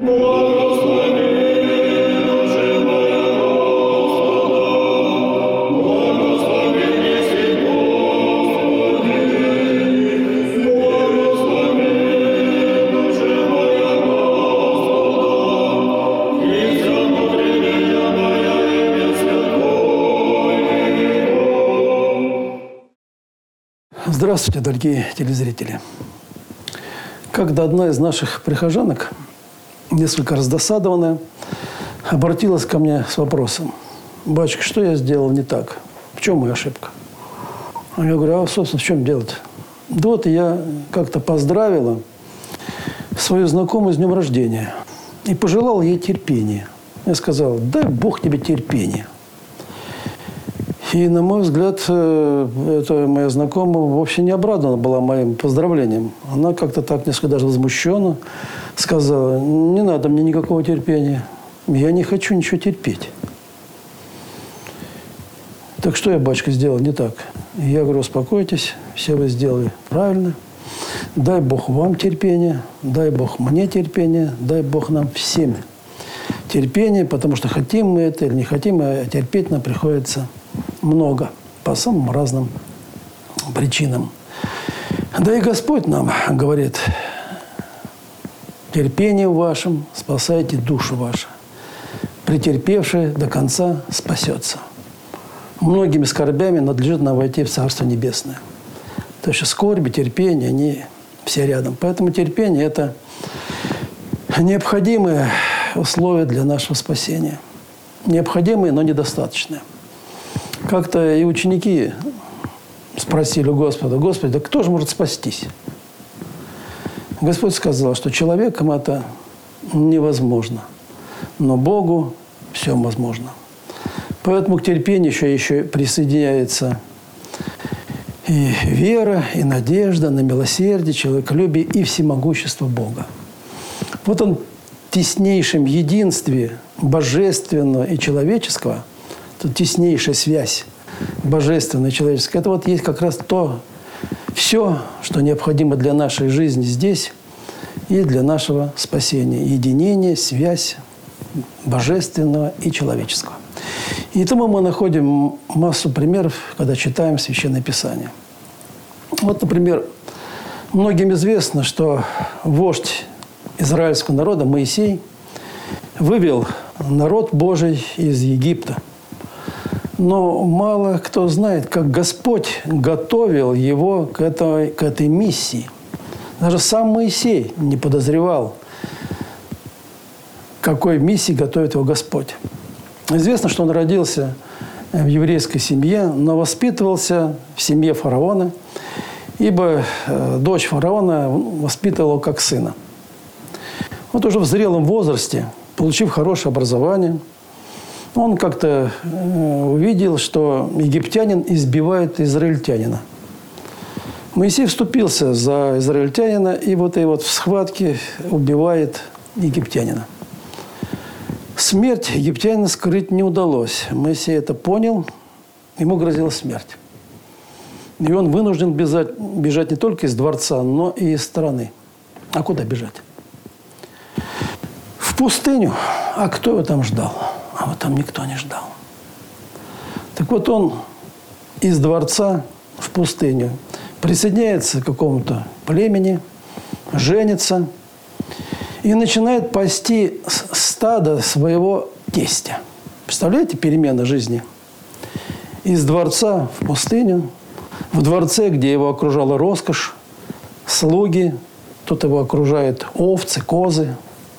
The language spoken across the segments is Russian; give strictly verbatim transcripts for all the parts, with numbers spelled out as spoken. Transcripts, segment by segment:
Здравствуйте, дорогие телезрители. Когда одна из наших прихожанок, несколько раздосадованная, обратилась ко мне с вопросом: «Батюшка, что я сделал не так? В чем моя ошибка?» А я говорю: а, собственно, в чем дело-то? Да вот я как-то поздравила свою знакомую с днем рождения и пожелал ей терпения. Я сказал: дай Бог тебе терпения. И, на мой взгляд, эта моя знакомая вовсе не обрадована была моим поздравлением. Она как-то так несколько даже возмущенно сказала: не надо мне никакого терпения. Я не хочу ничего терпеть. Так что я, батюшка, сделал не так? Я говорю: успокойтесь, все вы сделали правильно. Дай Бог вам терпения, дай Бог мне терпения, дай Бог нам всем терпения, потому что хотим мы это или не хотим, а терпеть нам приходится много, по самым разным причинам. Да и Господь нам говорит: терпением вашим спасайте душу вашу. Претерпевший до конца спасется. Многими скорбями надлежит нам войти в Царство Небесное. То есть скорби, терпение, они все рядом. Поэтому терпение – это необходимые условия для нашего спасения. Необходимые, но недостаточные. Как-то и ученики спросили у Господа: Господи, да кто же может спастись? Господь сказал, что человеком это невозможно, но Богу все возможно. Поэтому к терпению еще, еще присоединяется и вера, и надежда на милосердие, человеколюбие и всемогущество Бога. Вот он в теснейшем единстве божественного и человеческого, тут теснейшая связь божественная и человеческая. Это вот есть как раз то, все, что необходимо для нашей жизни здесь и для нашего спасения. Единение, связь божественного и человеческого. И тому мы находим массу примеров, когда читаем Священное Писание. Вот, например, многим известно, что вождь израильского народа Моисей вывел народ Божий из Египта. Но мало кто знает, как Господь готовил его к этой, к этой миссии. Даже сам Моисей не подозревал, к какой миссии готовит его Господь. Известно, что он родился в еврейской семье, но воспитывался в семье фараона, ибо дочь фараона воспитывала его как сына. Вот уже в зрелом возрасте, получив хорошее образование, он как-то увидел, что египтянин избивает израильтянина. Моисей вступился за израильтянина, и вот и вот в схватке убивает египтянина. Смерть египтянина скрыть не удалось. Моисей это понял, ему грозила смерть. И он вынужден бежать, бежать не только из дворца, но и из страны. А куда бежать? В пустыню. А кто его там ждал? А вот там никто не ждал. Так вот он из дворца в пустыню присоединяется к какому-то племени, женится и начинает пасти стадо своего тестя. Представляете, перемена жизни? Из дворца в пустыню, в дворце, где его окружала роскошь, слуги, тут его окружают овцы, козы,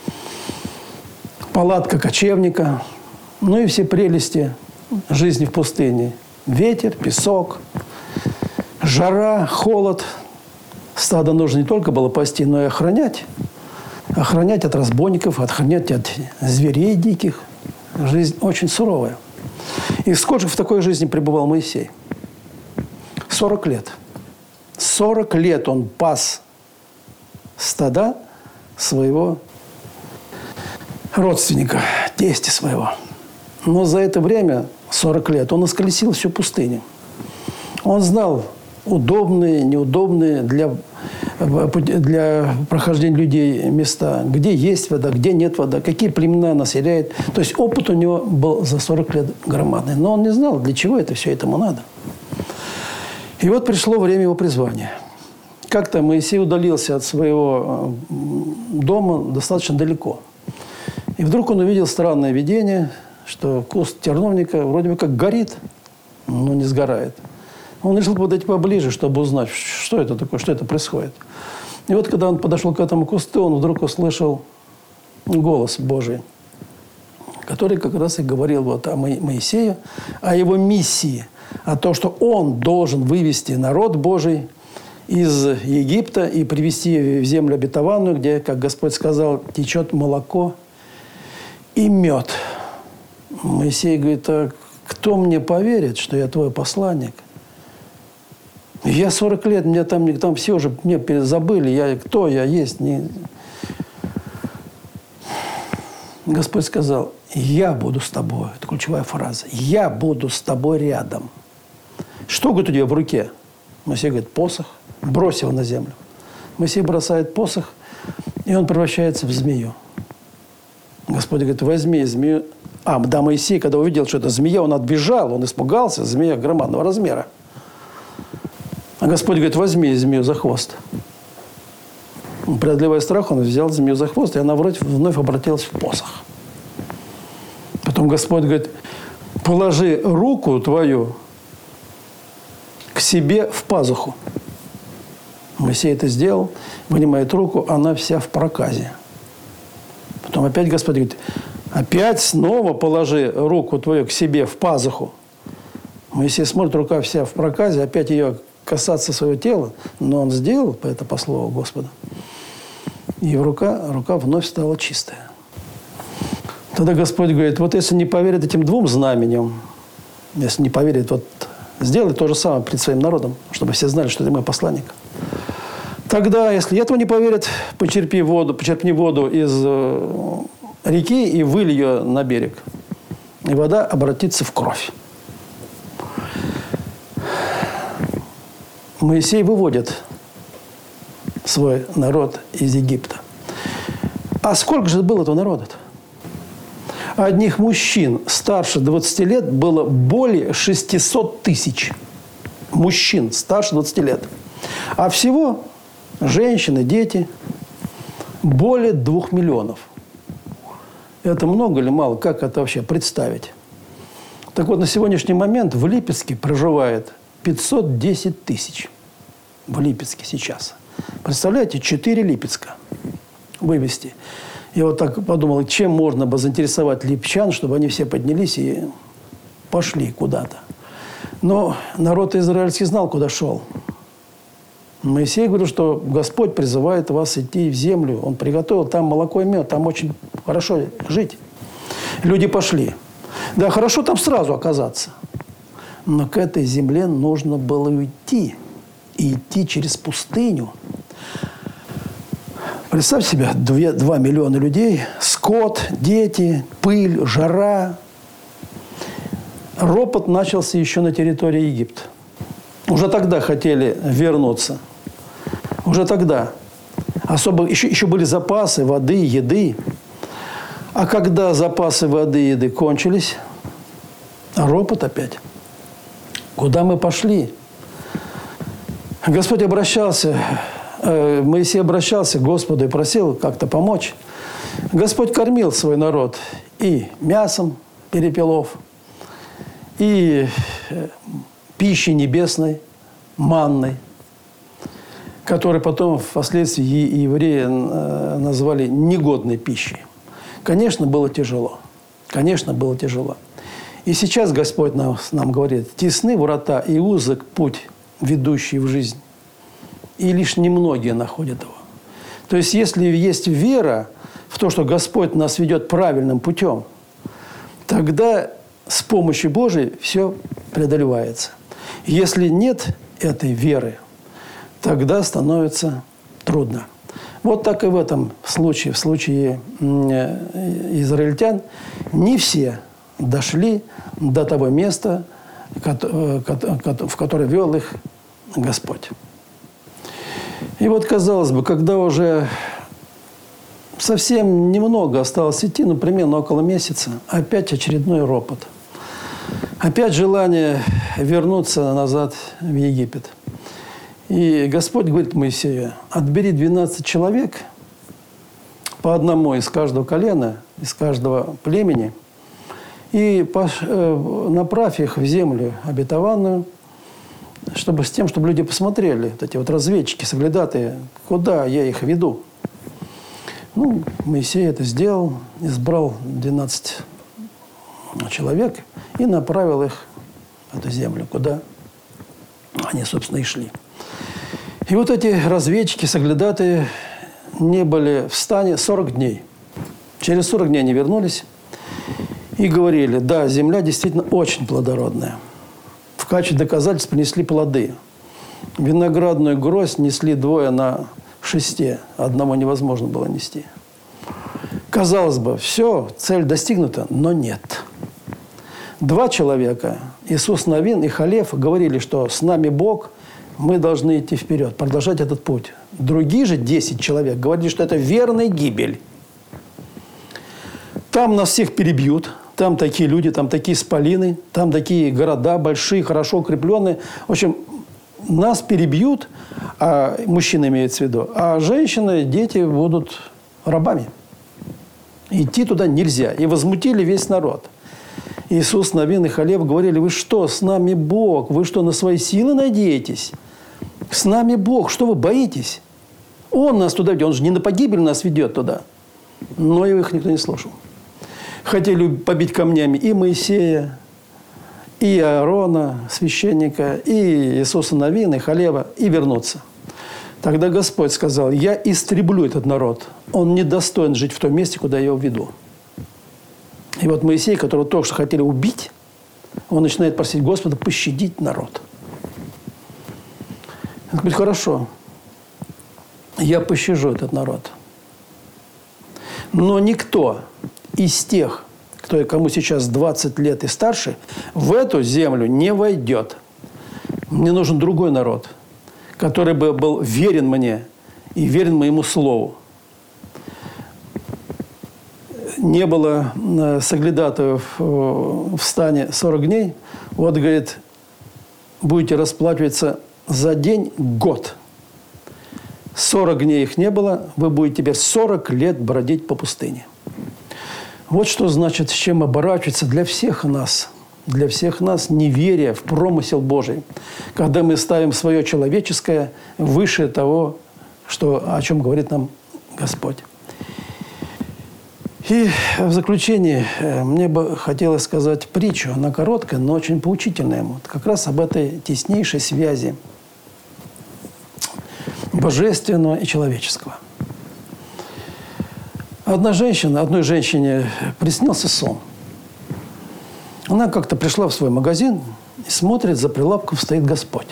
палатка кочевника, ну и все прелести жизни в пустыне. Ветер, песок, жара, холод. Стадо нужно не только было пасти, но и охранять. Охранять от разбойников, охранять от зверей диких. Жизнь очень суровая. И сколько в такой жизни пребывал Моисей? Сорок лет. Сорок лет он пас стада своего родственника, тестя своего. Но за это время, сорок лет, он исколесил всю пустыню. Он знал удобные, неудобные для для прохождения людей места, где есть вода, где нет воды, какие племена населяют. То есть опыт у него был за сорок лет громадный. Но он не знал, для чего это все этому надо. И вот пришло время его призвания. Как-то Моисей удалился от своего дома достаточно далеко. И вдруг он увидел странное видение, что куст терновника вроде бы как горит, но не сгорает. Он решил подойти поближе, чтобы узнать, что это такое, что это происходит. И вот когда он подошел к этому кусту, он вдруг услышал голос Божий, который как раз и говорил вот о Моисее, о его миссии, о том, что он должен вывести народ Божий из Египта и привести в землю обетованную, где, как Господь сказал, течет молоко и мед. Моисей говорит: а кто мне поверит, что я твой посланник? Я сорок лет, мне там, там все уже мне забыли, я, кто я есть. Не... Господь сказал: я буду с тобой. Это ключевая фраза. Я буду с тобой рядом. Что, говорит, у тебя в руке? Моисей говорит: посох. Брось его на землю. Моисей бросает посох, и он превращается в змею. Господь говорит: возьми змею. А, да, Моисей, когда увидел, что это змея, он отбежал, он испугался. Змея громадного размера. А Господь говорит: возьми змею за хвост. Преодолевая страх, он взял змею за хвост, и она вроде вновь обратилась в посох. Потом Господь говорит: положи руку твою к себе в пазуху. Моисей это сделал, вынимает руку, она вся в проказе. Потом опять Господь говорит: опять снова положи руку твою к себе в пазуху. Моисей смотрит, рука вся в проказе, опять ее касаться своего тела, но он сделал это по слову Господа. И рука, рука вновь стала чистая. Тогда Господь говорит: вот если не поверит этим двум знамениям, если не поверит, вот сделай то же самое перед своим народом, чтобы все знали, что ты мой посланник. Тогда, если этого не поверят, почерпи воду, почерпни воду из реки и вылей ее на берег. И вода обратится в кровь. Моисей выводит свой народ из Египта. А сколько же было этого народа-то? Одних мужчин старше двадцати лет было более шестисот тысяч. Мужчин старше двадцати лет. А всего женщины, дети более двух миллионов. Это много или мало? Как это вообще представить? Так вот, на сегодняшний момент в Липецке проживает пятьсот десять тысяч. В Липецке сейчас. Представляете, четыре Липецка вывести. Я вот так подумал, чем можно бы заинтересовать липчан, чтобы они все поднялись и пошли куда-то. Но народ израильский знал, куда шел. Моисей говорил, что Господь призывает вас идти в землю. Он приготовил там молоко и мед, там очень хорошо жить. Люди пошли. Да, хорошо там сразу оказаться. Но к этой земле нужно было уйти. И идти через пустыню. Представь себе, два миллиона людей, скот, дети, пыль, жара. Ропот начался еще на территории Египта. Уже тогда хотели вернуться. Уже тогда. Особо еще, еще были запасы воды, еды. А когда запасы воды и еды кончились, ропот опять. Куда мы пошли? Господь обращался, Моисей обращался к Господу и просил как-то помочь. Господь кормил свой народ и мясом перепелов, и пищей небесной, манной, которую потом впоследствии евреи назвали негодной пищей. Конечно, было тяжело. Конечно, было тяжело. И сейчас Господь нам, нам говорит: тесны врата и узок путь, ведущий в жизнь. И лишь немногие находят его. То есть, если есть вера в то, что Господь нас ведет правильным путем, тогда с помощью Божией все преодолевается. Если нет этой веры, тогда становится трудно. Вот так и в этом случае, в случае израильтян, не все дошли до того места, в которое вел их Господь. И вот, казалось бы, когда уже совсем немного осталось идти, ну, примерно около месяца, опять очередной ропот. Опять желание вернуться назад в Египет. И Господь говорит Моисею: отбери двенадцать человек, по одному из каждого колена, из каждого племени, и направь их в землю обетованную, чтобы, с тем, чтобы люди посмотрели, вот эти вот разведчики, соглядатые, куда я их веду. Ну, Моисей это сделал, избрал двенадцать человек и направил их в эту землю, куда они, собственно, и шли. И вот эти разведчики, соглядатые не были в стане сорок дней. Через сорок дней они вернулись и говорили: да, земля действительно очень плодородная. В качестве доказательств принесли плоды. Виноградную гроздь несли двое на шесте. Одному невозможно было нести. Казалось бы, все, цель достигнута, но нет. Два человека, Иисус Навин и Халев, говорили, что с нами Бог, мы должны идти вперед, продолжать этот путь. Другие же десять человек говорили, что это верная гибель. Там нас всех перебьют, там такие люди, там такие исполины, там такие города большие, хорошо укрепленные. В общем, нас перебьют, а мужчины имеются в виду, а женщины, дети будут рабами. Идти туда нельзя. И возмутили весь народ. Иисус Навин и Халев говорили: вы что, с нами Бог? Вы что, на свои силы надеетесь? С нами Бог, что вы боитесь? Он нас туда ведет, он же не на погибель нас ведет туда. Но их никто не слушал. Хотели побить камнями и Моисея, и Аарона, священника, и Иисуса Навина, и Халева, и вернуться. Тогда Господь сказал: я истреблю этот народ. Он не достоин жить в том месте, куда я его веду. И вот Моисей, которого только что хотели убить, он начинает просить Господа пощадить народ. Он говорит: хорошо, я пощажу этот народ. Но никто из тех, кто, кому сейчас двадцать лет и старше, в эту землю не войдет. Мне нужен другой народ, который бы был верен мне и верен моему слову. Не было соглядатаев в стане сорок дней. Вот, говорит, будете расплачиваться за день год. сорок дней их не было, вы будете теперь сорок лет бродить по пустыне. Вот что значит, с чем оборачивается для всех нас. Для всех нас неверие в промысел Божий. Когда мы ставим свое человеческое выше того, что, о чем говорит нам Господь. И в заключение мне бы хотелось сказать притчу. Она короткая, но очень поучительная. Вот как раз об этой теснейшей связи божественного и человеческого. Одна женщина, одной женщине приснился сон. Она как-то пришла в свой магазин и смотрит, за прилавком стоит Господь.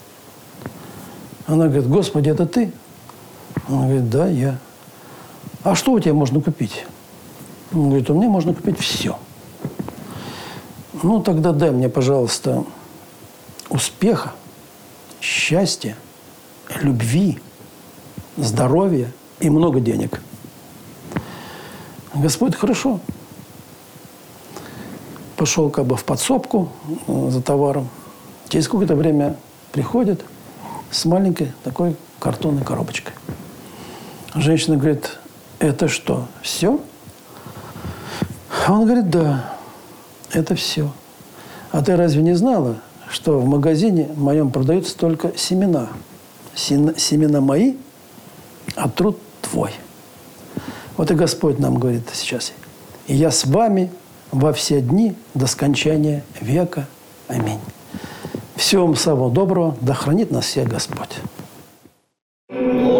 Она говорит: Господи, это ты? Он говорит: да, я. А что у тебя можно купить? Он говорит: у меня можно купить все. Ну, тогда дай мне, пожалуйста, успеха, счастья, любви, здоровья и много денег. Господь: хорошо. Пошел как бы в подсобку за товаром. Через какое-то время приходит с маленькой такой картонной коробочкой. Женщина говорит: это что, все? Он говорит: да, это все. А ты разве не знала, что в магазине моем продаются только семена? Семена мои, а труд твой. Вот и Господь нам говорит сейчас: и я с вами во все дни до скончания века. Аминь. Всего вам самого доброго. Да хранит нас всех Господь.